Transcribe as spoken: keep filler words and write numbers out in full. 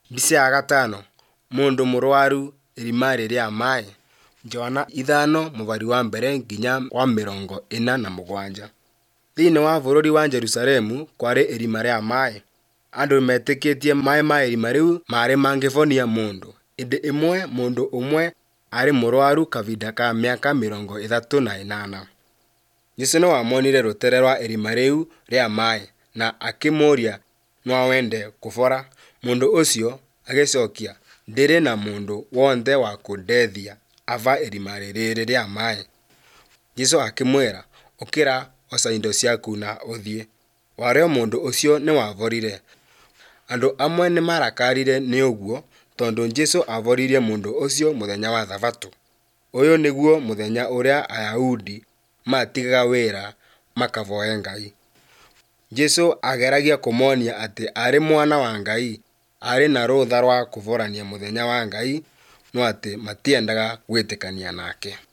Mbica ya gatano. Mũndũ mũrwaru irimarĩ rĩa maĩ. Johana ithano mũbari wa mbere nginya wa mĩrongo ĩna na mũgwanja. Thĩinĩ wa bũrũri wa Jerusalemu kwarĩ irima rĩa maĩ. Andũ metĩkĩtie maĩ ma irima rĩu marĩ mangĩbonia mũndũ. Hĩndĩ ĩmwe mũndũ ũmwe arĩ mũrwaru kahinda ka mĩaka mĩrongo ĩtatũ na ĩnana. Jesũ no amonire rũtere rwa irima rĩu rĩa maĩ na akĩmũria no wende kũbora. Mũndũ ũcio agĩcokia, ndirĩ na mũndũ wothe wa kũndeithia ava irima rĩrĩ rĩa maĩ. Jesũ akĩmwĩra, ũkĩra oca indo ciaku na ũthiĩ. Warĩo mũndũ ũcio nĩ waborire. Andũ amwe nĩ marakarire nĩ ũguo tondũ Jesũ aboririe mũndũ ũcio mũthenya wa thabatũ. Ũyũ nĩguo mũthenya ũrĩa Ayahudi matigaga wĩra makavoe Ngai. Jesũ ageragia kũmonia atĩ arĩ mwana wa Ngai, arĩ na rũtha rwa kũborania mũthenya wa Ngai, no atĩ matiendaga gwĩtĩkania nake.